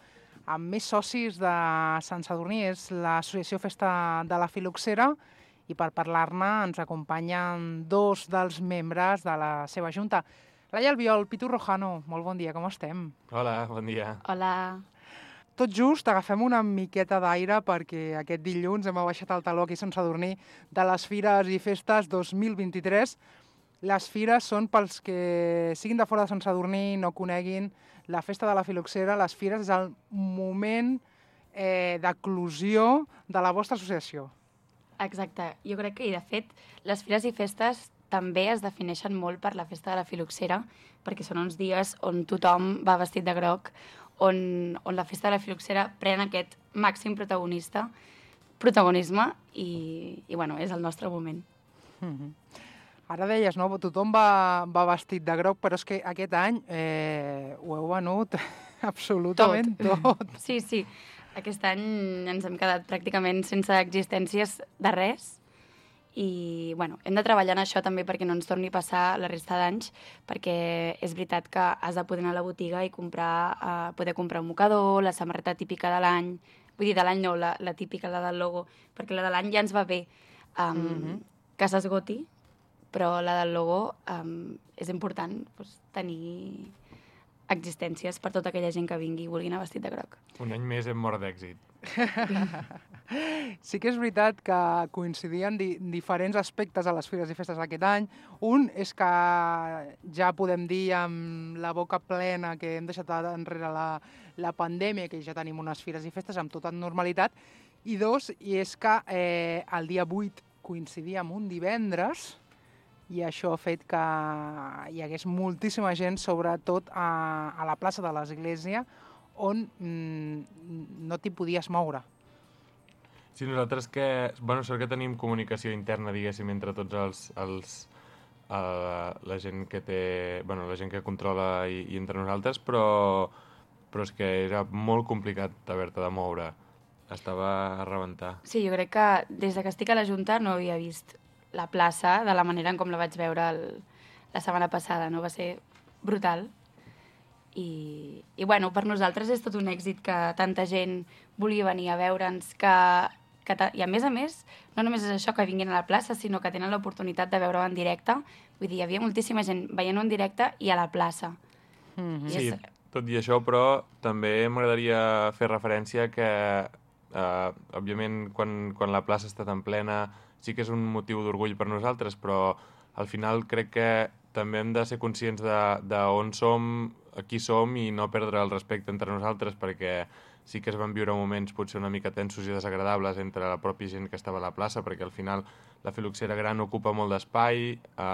amb més socis de Sant Sadurní, és l'Associació Festa de la Filoxera, i per parlar-ne ens acompanyen dos dels membres de la seva junta. Laia Albiol, Pitu Rojano, molt bon dia, com estem? Hola, bon dia. Hola. Tot just agafem una miqueta d'aire perquè aquest dilluns hem abaixat el taló aquí a Sant Sadurní de les Fires i Festes dos mil vint-i-tres. Les fires són, pels que siguin de fora de Sant Sadurní i no coneguin la Festa de la Filoxera, les fires és el moment eh, d'eclosió de la vostra associació. Exacte. Jo crec que, i de fet, les fires i festes també es defineixen molt per la Festa de la Filoxera, perquè són uns dies on tothom va vestit de groc, on, on la Festa de la Filoxera pren aquest màxim protagonista, protagonisme, i, i bueno, és el nostre moment. Mm-hmm. Ara deies, no? Tothom va, va vestit de groc, però és que aquest any eh, ho heu venut absolutament tot. tot. Sí, sí. Aquest any ens hem quedat pràcticament sense existències de res i bueno, hem de treballar en això també perquè no ens torni a passar la resta d'anys, perquè és veritat que has de poder anar a la botiga i comprar, uh, poder comprar un mocador, la samarreta típica de l'any, vull dir, de l'any no, la, la típica, la del logo, perquè la de l'any ja ens va bé um, mm-hmm. que s'esgoti, però la del logo um, és important doncs, tenir existències per tota aquella gent que vingui i vulgui anar vestit de groc. Un any més hem mort d'èxit. Sí que és veritat que coincidien di diferents aspectes a les fires i festes d'aquest any. Un és que ja podem dir amb la boca plena que hem deixat enrere la, la pandèmia, que ja tenim unes fires i festes amb tota normalitat. I dos, i és que eh, el dia vuit coincidia amb un divendres, i això ha fet que hi hagués moltíssima gent, sobretot a, a la plaça de l'Església, on mm, no t'hi podies moure. Sí, nosaltres que... Bueno, sort que tenim comunicació interna, diguéssim, entre tots els... els uh, la gent que té... Bueno, la gent que controla i, i entre nosaltres, però, però és que era molt complicat haver-te de moure. Estava a rebentar. Sí, jo crec que des de que estic a la Junta no havia vist la plaça de la manera en com la vaig veure el, la setmana passada, no? Va ser brutal. I, i bueno, per nosaltres és tot un èxit que tanta gent vulgui venir a veure'ns, que, que i a més a més, no només és això que vinguin a la plaça, sinó que tenen l'oportunitat de veure-ho en directe. Vull dir, hi havia moltíssima gent veient-ho en directe i a la plaça. Mm-hmm. Sí, és... tot i això, però també m'agradaria fer referència que, eh, òbviament, quan, quan la plaça està tan plena, sí que és un motiu d'orgull per nosaltres, però al final crec que també hem de ser conscients de, de on som, qui som, i no perdre el respecte entre nosaltres, perquè sí que es van viure moments potser una mica tensos i desagradables entre la pròpia gent que estava a la plaça, perquè al final la Filoxera gran ocupa molt d'espai,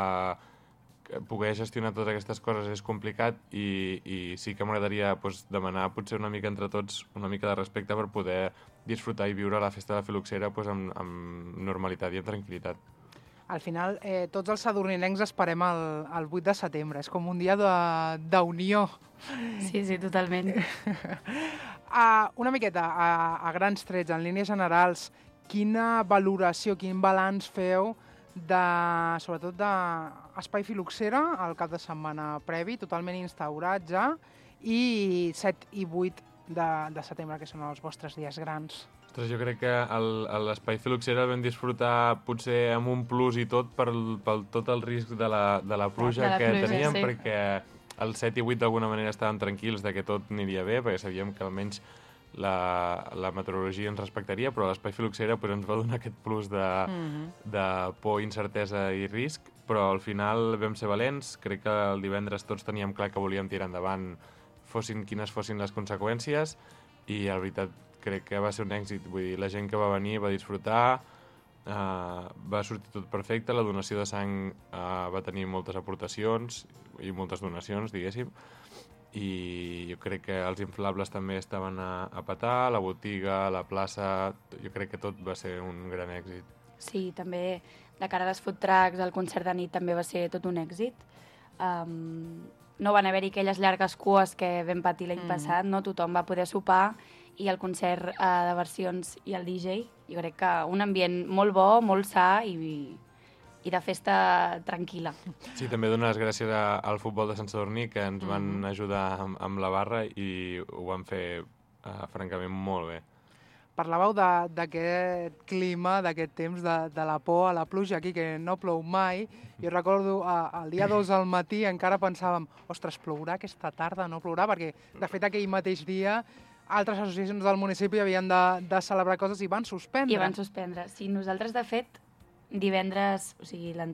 eh, poder gestionar totes aquestes coses és complicat, i, i sí que m'agradaria pues, demanar potser una mica entre tots una mica de respecte per poder disfrutar i viure la Festa de la Filoxera pues, amb, amb normalitat i amb tranquil·litat. Al final, eh, tots els sadurninencs esperem el, el vuit de setembre. És com un dia d'unió. Sí, sí, totalment. uh, una miqueta, a, a grans trets, en línies generals, quina valoració, quin balanç feu de, sobretot d'Espai Filoxera, el cap de setmana previ, totalment instaurat ja, i set i vuit de, de setembre, que són els vostres dies grans? Ostres, jo crec que l'Espai Filoxera el vam disfrutar potser amb un plus i tot per, per tot el risc de la, de la pluja de la que pluja, teníem, sí. Perquè el set i vuit d'alguna manera estàvem tranquils de que tot aniria bé, perquè sabíem que almenys la, la meteorologia ens respectaria, però l'Espai Filoxera pues, ens va donar aquest plus de, mm-hmm. de por, incertesa i risc, però al final vam ser valents. Crec que el divendres tots teníem clar que volíem tirar endavant fossin quines fossin les conseqüències, i la veritat crec que va ser un èxit. Vull dir, la gent que va venir va disfrutar, uh, va sortir tot perfecte, la donació de sang uh, va tenir moltes aportacions i moltes donacions, diguéssim, i jo crec que els inflables també estaven a, a petar, la botiga, la plaça, jo crec que tot va ser un gran èxit. Sí, també de cara a les food trucks, el concert de nit també va ser tot un èxit. Um, no van haver-hi aquelles llargues cues que vam patir l'any mm. passat, no? Tothom va poder sopar, i el concert uh, de versions i el D J, jo crec que un ambient molt bo, molt sa i, i de festa tranquil·la. Sí, també donar les gràcies a, al futbol de Sant Sadurní, que ens van mm. ajudar amb, amb la barra i ho van fer uh, francament molt bé. Parlàveu d'aquest clima, d'aquest temps de, de la por a la pluja aquí, que no plou mai. Jo recordo uh, el dia dos al matí encara pensàvem, ostres, plourà aquesta tarda, no plourà, perquè de fet aquell mateix dia altres associacions del municipi havien de, de celebrar coses i van suspendre. I van suspendre. Sí, nosaltres, de fet, divendres, o sigui, el,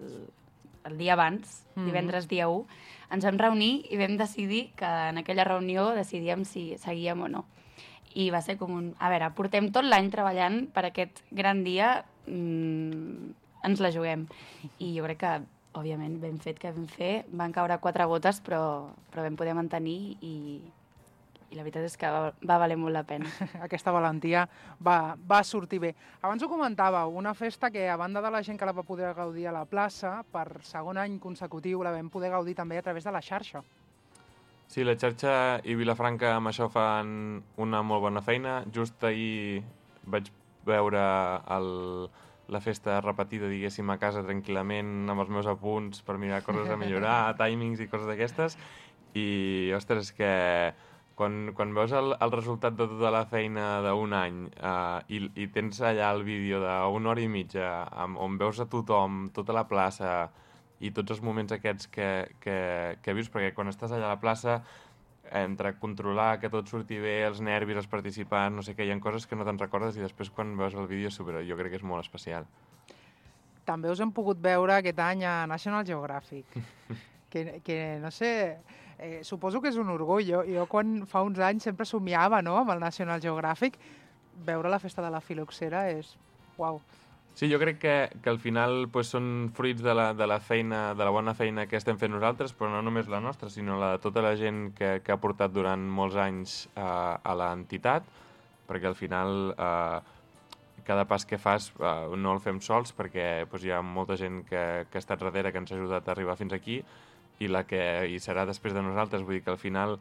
el dia abans, mm-hmm. divendres dia u, ens vam reunir i vam decidir que en aquella reunió decidíem si seguíem o no. I va ser com un... A veure, portem tot l'any treballant per aquest gran dia, mmm, ens la juguem. I jo crec que, òbviament, ben fet que vam fer, van caure quatre gotes, però, però vam poder mantenir i... I la veritat és que va, va valer molt la pena. Aquesta valentia va, va sortir bé. Abans ho comentàveu, una festa que, a banda de la gent que la va poder gaudir a la plaça, per segon any consecutiu la vam poder gaudir també a través de la xarxa. Sí, la xarxa i Vilafranca amb això fan una molt bona feina. Just ahir vaig veure el, la festa repetida, diguéssim, a casa tranquil·lament amb els meus apunts per mirar coses a millorar, timings i coses d'aquestes. I, ostres, és que... Quan, quan veus el, el resultat de tota la feina d'un any uh, i, i tens allà el vídeo d'una hora i mitja amb, on veus a tothom, tota la plaça i tots els moments aquests que, que, que vius, perquè quan estàs allà a la plaça, entre controlar que tot surti bé, els nervis, els participants, no sé què, hi ha coses que no te'n recordes i després quan veus el vídeo super, jo crec que és molt especial. També us hem pogut veure aquest any a National Geographic, que, que no sé... Eh, suposo que és un orgull. Jo, jo quan fa uns anys sempre somiava, no?, amb el National Geographic. Veure la festa de la filoxera és... Uau. Sí, jo crec que, que al final pues, són fruits de la, de la feina, de la bona feina que estem fent nosaltres, però no només la nostra, sinó la de tota la gent que, que ha portat durant molts anys eh, a l'entitat, perquè al final eh, cada pas que fas eh, no el fem sols, perquè pues, hi ha molta gent que, que ha estat darrere, que ens ha ajudat a arribar fins aquí, i la que hi serà després de nosaltres. Vull dir que al final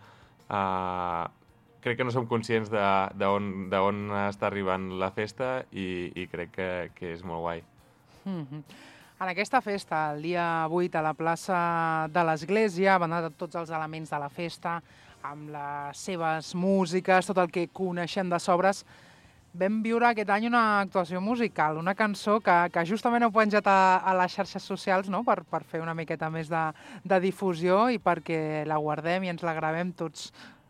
eh, crec que no som conscients d'on està arribant la festa i, i crec que, que és molt guai. Mm-hmm. En aquesta festa, el dia vuit, a la plaça de l'Església, van anar tots els elements de la festa, amb les seves músiques, tot el que coneixem de sobres. Vam viure aquest any una actuació musical, una cançó que, que justament heu penjat a, a les xarxes socials, no?, per, per fer una miqueta més de, de difusió i perquè la guardem i ens la gravem tots.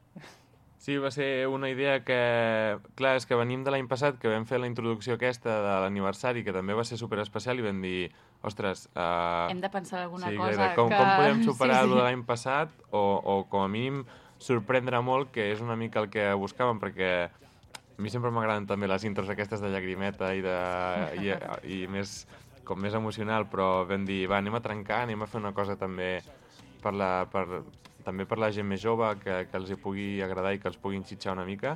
Sí, va ser una idea que... Clar, és que venim de l'any passat, que vam fer la introducció aquesta de l'aniversari, que també va ser superespecial, i vam dir, ostres... Uh... Hem de pensar alguna sí, cosa com, que... Com podem superar sí, sí. sí. l'any passat, o, o com a mínim sorprendre molt, que és una mica el que buscàvem, perquè... A mi sempre m'agraden també les intros aquestes de llagrimeta i, de, i, i més, com més emocional, però vam dir, va, anem a trencar, anem a fer una cosa també per la, per, també per la gent més jove, que, que els hi pugui agradar i que els puguin xitxar una mica.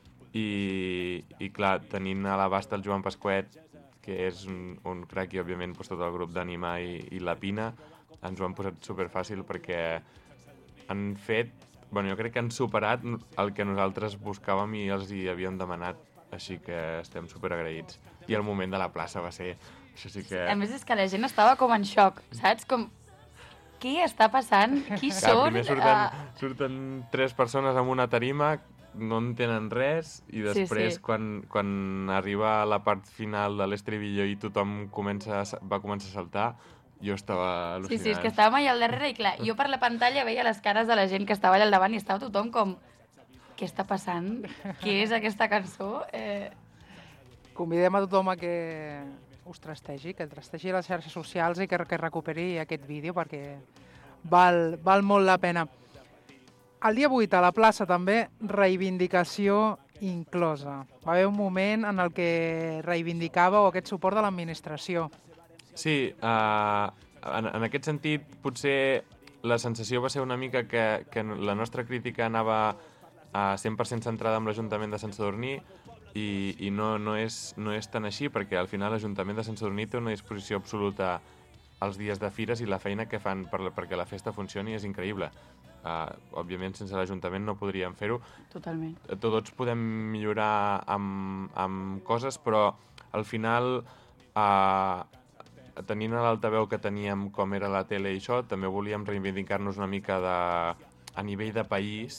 I, i clar, tenint a l'abast el Joan Pasquet, que és un, un crac, i òbviament doncs, tot el grup d'Anima i, i la Pina, ens ho han posat superfàcil perquè han fet... Bueno, jo crec que han superat el que nosaltres buscàvem i els hi havíem demanat, així que estem superagraïts. I el moment de la plaça va ser... Això sí que... A més, és que la gent estava com en xoc, saps? Com... Què està passant? Qui Clar, són? Primer surten, Uh... surten tres persones amb una tarima, no entenen res, i després, sí, sí. Quan, quan arriba la part final de l'estribillo i tothom comença, va començar a saltar, jo estava al·lucinant. Sí, sí, és que estàvem allà al darrere i clar, jo per la pantalla veia les cares de la gent que estava allà al davant i estava tothom com... Què està passant? Què és aquesta cançó? Eh... Convidem a tothom a que us trastegi, que trastegi les xarxes socials i que, que recuperi aquest vídeo perquè val, val molt la pena. El dia vuit a la plaça també, reivindicació inclosa. Va haver un moment en el que reivindicàveu aquest suport de l'administració. Sí, uh, en, en aquest sentit, potser la sensació va ser una mica que, que la nostra crítica anava uh, cent per cent centrada en l'Ajuntament de Sant Sadurní i, i no, no, és, no és tan així, perquè al final l'Ajuntament de Sant Sadurní té una disposició absoluta als dies de fires i la feina que fan per, perquè la festa funcioni és increïble. Uh, òbviament, sense l'Ajuntament no podríem fer-ho. Totalment. Tots podem millorar amb, amb coses, però al final... Uh, tenint l'altaveu que teníem com era la tele i això, també volíem reivindicar-nos una mica de, a nivell de país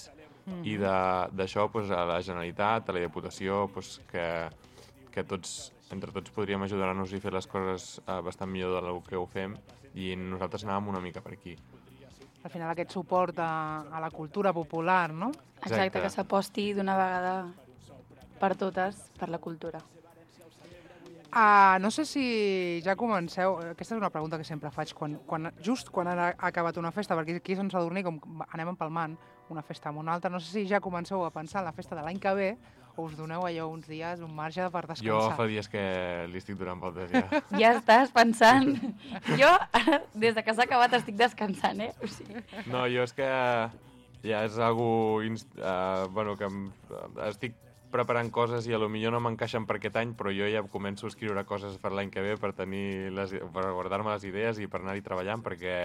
Mm-hmm. I d'això, pues, a la Generalitat, a la Diputació, pues, que, que tots, entre tots podríem ajudar-nos i fer les coses uh, bastant millor del que ho fem, i nosaltres anàvem una mica per aquí. Al final aquest suport a, a la cultura popular, no? Exacte, Exacte que s'aposti d'una vegada per totes, per la cultura. Uh, no sé si ja comenceu... Aquesta és una pregunta que sempre faig, quan, quan, just quan ha acabat una festa, perquè aquí a Sant Sadurní, com anem empalmant una festa amb una altra, no sé si ja comenceu a pensar en la festa de l'any que ve, o us doneu allò uns dies, un marge per descansar. Jo fa dies que li estic donant voltes ja. Ja estàs pensant. Jo, des de que s'ha acabat, estic descansant, eh? O sigui... No, jo és que ja és algo... Inst... Uh, bueno, que em... estic preparant coses i a lo millor no m'encaixen per aquest any, però jo ja començo a escriure coses per l'any que ve per tenir les, per guardar-me les idees i per anar-hi treballant, perquè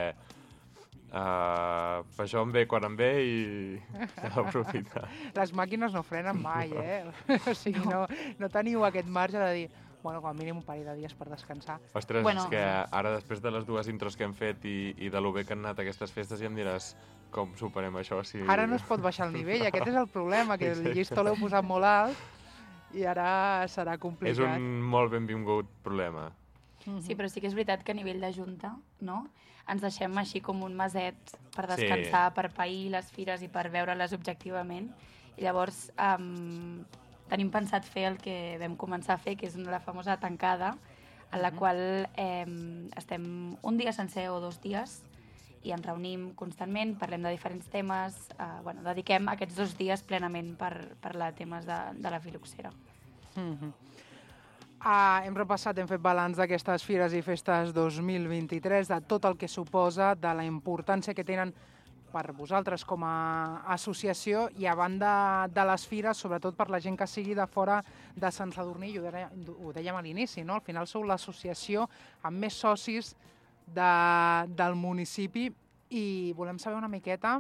uh, això em ve quan em ve i s'ha d'aprofitar. Les màquines no frenen mai, eh? O sigui, no, no teniu aquest marge de dir, bueno, com a mínim un parell de dies per descansar. Ostres, bueno, és que ara, després de les dues intros que hem fet i, i de lo bé que han anat aquestes festes, ja em diràs com superem això. Si... Ara no es pot baixar el nivell, aquest és el problema, que el llistó l'heu posat molt alt i ara serà complicat. És un molt benvingut problema. Sí, però sí que és veritat que a nivell de junta, no?, ens deixem així com un meset per descansar, sí. per pair les fires i per veure-les objectivament. I llavors um, tenim pensat fer el que vam començar a fer, que és la famosa tancada, en la qual eh, estem un dia sencer o dos dies i ens reunim constantment, parlem de diferents temes, eh, bueno, dediquem aquests dos dies plenament per parlar de temes de, de la filoxera. Mm-hmm. ah, hem repassat, hem fet balanç d'aquestes fires i festes dos mil vint-i-tres, de tot el que suposa, de la importància que tenen per vosaltres com a associació i a banda de les fires, sobretot per la gent que sigui de fora de Sant Sadurní, i ho dèiem, ho dèiem a l'inici, no? Al final sou l'associació amb més socis de, del municipi i volem saber una miqueta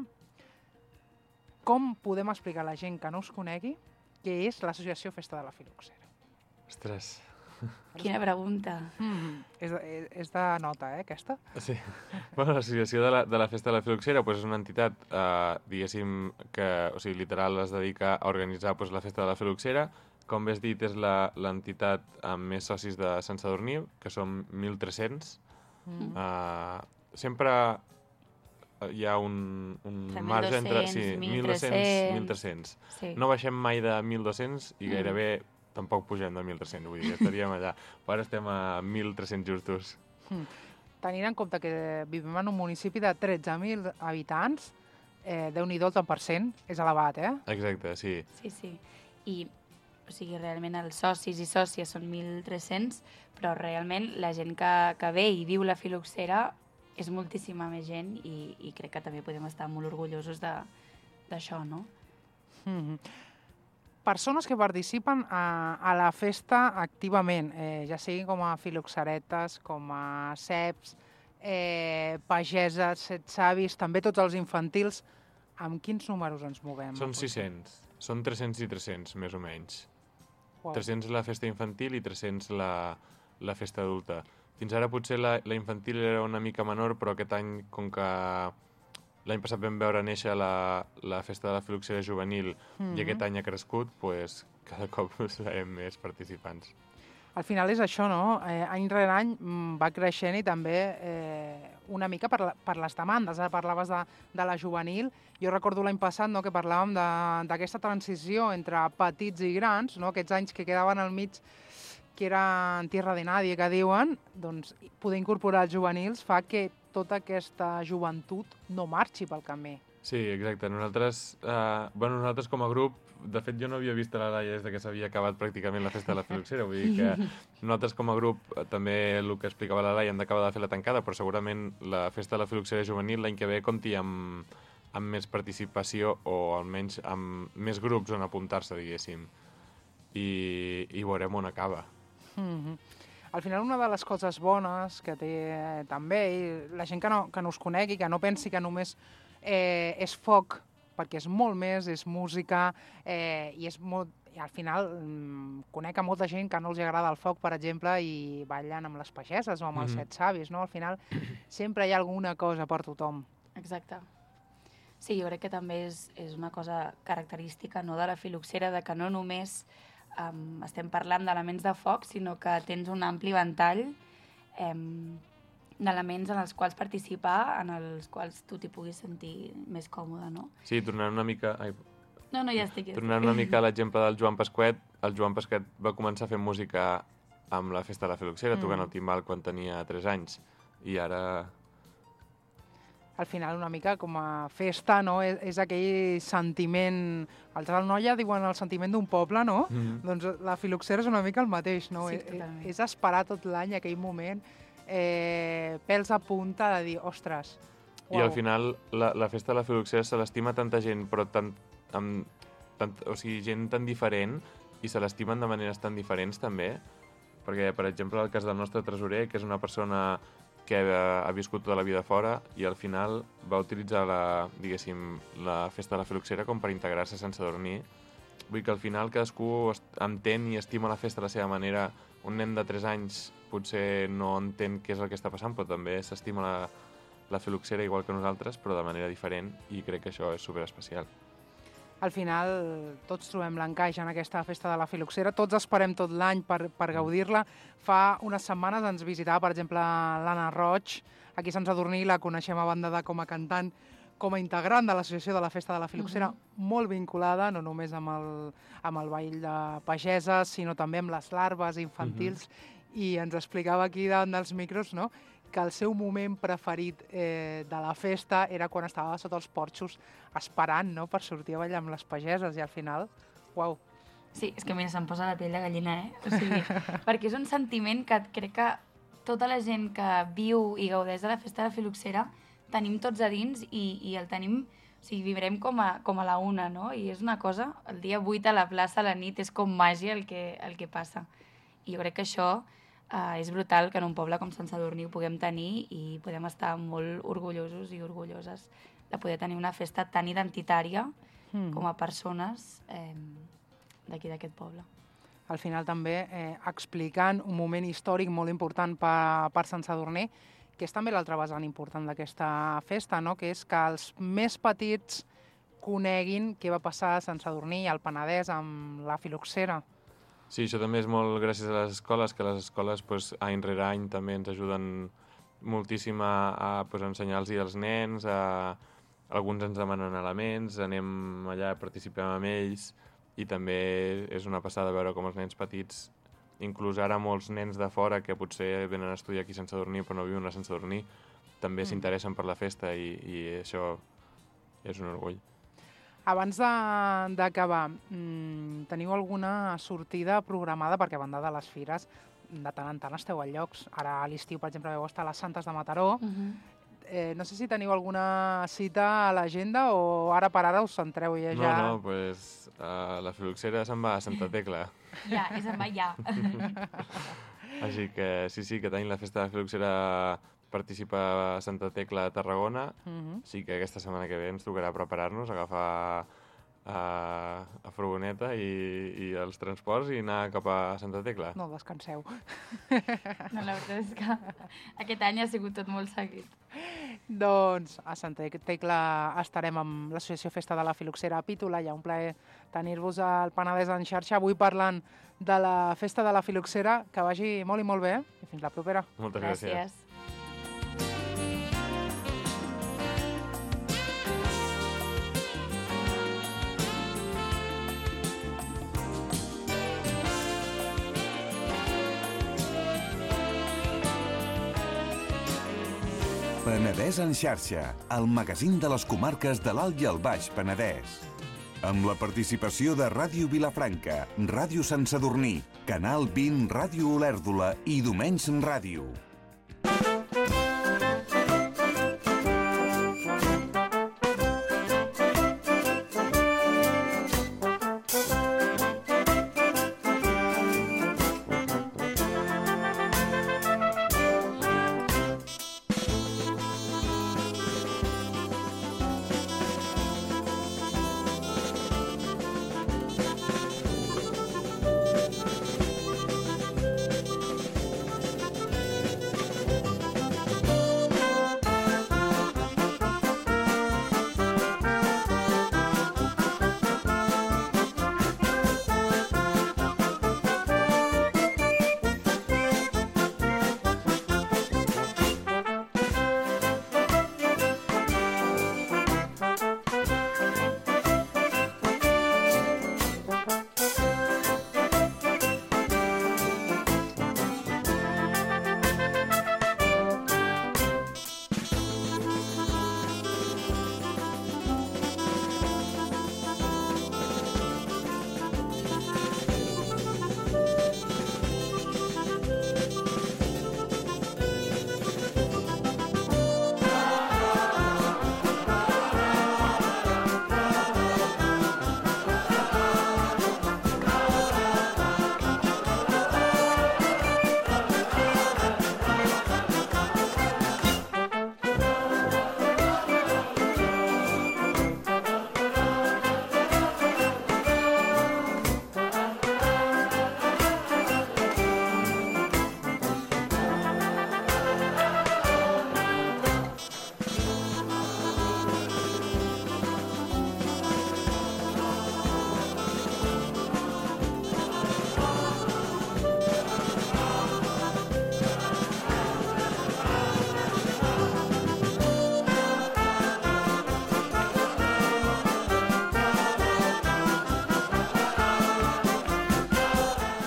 com podem explicar a la gent que no us conegui què és l'associació Festa de la Filoxera. Ostres... Quina pregunta. Mm-hmm. és, de, és de nota, eh, aquesta? Sí. Bueno, l'associació de, la, de la Festa de la Filoxera pues, és una entitat, eh, diguéssim, que o sigui, literal es dedica a organitzar pues, la Festa de la Filoxera. Com bé has dit, és l'entitat amb més socis de Sant Sadurní, que som mil tres-cents. Mm. Uh, sempre hi ha un, un marge entre... Sí, mil dos-cents, mil tres-cents. Sí. No baixem mai de mil dos-cents i gairebé... Mm. Tampoc pugem de mil tres-cents, vull dir, estaríem allà. Ara estem a mil tres-cents justos. Mm. Tenint en compte que vivim en un municipi de tretze mil habitants, eh, Déu-n'hi-do el tant per cent, és elevat, eh? Exacte, sí. Sí, sí. I, o sigui, realment els socis i sòcies són mil tres-cents, però realment la gent que, que ve i viu la filoxera és moltíssima més gent i, i crec que també podem estar molt orgullosos d'això, no? Mm-hmm. Persones que participen a, a la festa activament, eh, ja siguin com a filoxeretes, com a ceps, eh, pageses, setsavis, també tots els infantils. Amb quins números ens movem? Són sis-cents. Són tres-cents i tres-cents, més o menys. Wow. tres-cents la festa infantil i tres-cents la, la festa adulta. Fins ara potser la, la infantil era una mica menor, però aquest any, com que l'any passat vam veure néixer la, la festa de la filoxera juvenil mm-hmm. i aquest any ha crescut, pues, cada cop serem més participants. Al final és això, no? Eh, any rere any va creixent i també eh, una mica per, la, per les demandes. Ara parlaves de, de la juvenil. Jo recordo l'any passat, no, que parlàvem d'aquesta transició entre petits i grans, no? Aquests anys que quedaven al mig, que era en tierra de nadie, que diuen, doncs poder incorporar els juvenils fa que tota aquesta joventut no marxi pel camí. Sí, exacte. Nosaltres, eh, bueno, nosaltres com a grup, de fet jo no havia vist la Laia des que s'havia acabat pràcticament la festa de la filoxera, vull dir que nosaltres com a grup, també el que explicava la Laia, hem d'acabar de fer la tancada, però segurament la festa de la filoxera juvenil l'any que ve compti amb, amb més participació o almenys amb més grups on apuntar-se, diguéssim, i, i veurem on acaba. Mm-hmm. Al final, una de les coses bones que té eh, també, i la gent que no, que no us conegui, que no pensi que només eh, és foc, perquè és molt més, és música, eh, i és molt... I al final mm, conec a molta gent que no els agrada el foc, per exemple, i ballen amb les pageses o amb els mm-hmm. set savis, no? Al final sempre hi ha alguna cosa per tothom. Exacte. Sí, jo crec que també és, és una cosa característica, no, de la filoxera, de que no només um, estem parlant d'elements de foc, sinó que tens un ampli ventall um, d'elements en els quals participar, en els quals tu t'hi puguis sentir més còmode, no? Sí, tornant una mica... Ai, no, no, ja estic. Ja tornant estic. una mica a l'exemple del Joan Pasquet, el Joan Pasquet va començar fent música amb la Festa de la Filoxera, mm. tocant el timbal quan tenia tres anys, i ara... Al final, una mica com a festa, no? És, és aquell sentiment... Els del Noia diuen el sentiment d'un poble, no? Mm-hmm. Doncs la Filoxera és una mica el mateix, no? Sí, és, és esperar tot l'any aquell moment, eh, pèls a punta de dir, ostres, uau. I al final, la, la Festa de la Filoxera se l'estima tanta gent, però tant, amb, tant, o sigui, gent tan diferent, i se l'estimen de maneres tan diferents, també. Perquè, per exemple, el cas del nostre tresorer, que és una persona que ha, ha viscut tota la vida fora i al final va utilitzar la, diguéssim, la Festa de la Filoxera com per integrar-se sense dormir. Vull dir que al final cadascú entén i estima la festa a la seva manera. Un nen de tres anys potser no entén què és el que està passant, però també s'estima la, la Filoxera igual que nosaltres, però de manera diferent, i crec que això és superespecial. Al final, tots trobem l'encaix en aquesta Festa de la Filoxera, tots esperem tot l'any per, per gaudir-la. Fa unes setmanes ens visitava, per exemple, l'Anna Roig, aquí a Sant Sadurní, la coneixem a banda de com a cantant, com a integrant de l'associació de la Festa de la Filoxera, uh-huh. molt vinculada, no només amb el, amb el ball de pageses, sinó també amb les larves infantils, uh-huh. i ens explicava aquí davant dels micros, no?, que el seu moment preferit eh, de la festa era quan estava sota els porxos esperant, no?, per sortir a ballar amb les pageses, i al final, uau. Sí, és que mira, se'm posa la pell de gallina, eh? O sigui, perquè és un sentiment que crec que tota la gent que viu i gaudeix de la Festa de la Filoxera tenim tots a dins, i, i el tenim, o sigui, vivrem com a, com a la una, no? I és una cosa, el dia vuit a la plaça, a la nit, és com màgia el que, el que passa. I jo crec que això Uh, és brutal que en un poble com Sant Sadurní ho puguem tenir, i podem estar molt orgullosos i orgulloses de poder tenir una festa tan identitària mm. com a persones eh, d'aquí d'aquest poble. Al final també eh, explicant un moment històric molt important per, per Sant Sadurní, que és també l'altre vessant important d'aquesta festa, no?, que és que els més petits coneguin què va passar a Sant Sadurní i al Penedès amb la Filoxera. Sí, això també és molt gràcies a les escoles, que les escoles pues, any rere any també ens ajuden moltíssim a, a pues, ensenyar-los als nens, a, alguns ens demanen elements, anem allà, participem amb ells, i també és una passada veure com els nens petits, inclús ara molts nens de fora que potser venen a estudiar aquí a Sant Sadurní però no viuen a Sant Sadurní, també mm. s'interessen per la festa, i, i això és un orgull. Abans d'acabar, mmm, teniu alguna sortida programada? Perquè a banda de les fires, de tant en tant esteu a llocs. Ara a l'estiu, per exemple, vau estar a les Santes de Mataró. Uh-huh. eh, no sé si teniu alguna cita a l'agenda o ara per ara us centreu ja ja... No, no, pues uh, la Filoxera se'n va a Santa Tecla. Ja, és en va ja. Així que sí, sí, que tenim la Festa de la Filoxera, participa a Santa Tecla a Tarragona, uh-huh. sí que aquesta setmana que ve ens tocarà preparar-nos, agafar a, a furgoneta i, i els transports i anar cap a Santa Tecla. No, descanseu. No, la veritat és que aquest any ha sigut tot molt seguit. Doncs a Santa Tecla estarem amb l'Associació Festa de la Filoxera a Pítola. Hi ha un plaer tenir-vos al Penedès en xarxa, avui parlant de la Festa de la Filoxera. Que vagi molt i molt bé i fins la propera. Moltes gràcies. gràcies. Penedès en xarxa, el magazín de les comarques de l'Alt i el Baix Penedès. Amb la participació de Ràdio Vilafranca, Ràdio Sant Sadurní, Canal vint Ràdio Olèrdola i Domenys Ràdio.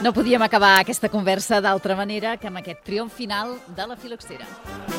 No podíem acabar aquesta conversa d'altra manera que amb aquest triomf final de la Filoxera.